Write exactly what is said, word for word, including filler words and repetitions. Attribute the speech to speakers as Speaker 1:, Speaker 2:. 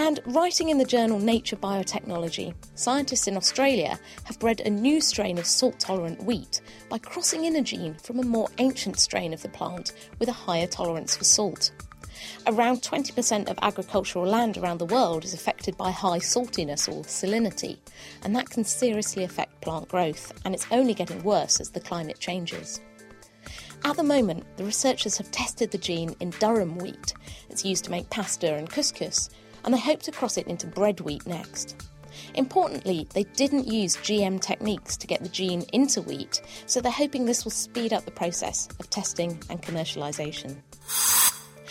Speaker 1: And writing in the journal Nature Biotechnology, scientists in Australia have bred a new strain of salt-tolerant wheat by crossing in a gene from a more ancient strain of the plant with a higher tolerance for salt. Around twenty percent of agricultural land around the world is affected by high saltiness or salinity, and that can seriously affect plant growth, and it's only getting worse as the climate changes. At the moment, the researchers have tested the gene in durum wheat. It's used to make pasta and couscous, and they hope to cross it into bread wheat next. Importantly, they didn't use G M techniques to get the gene into wheat, so they're hoping this will speed up the process of testing and commercialisation.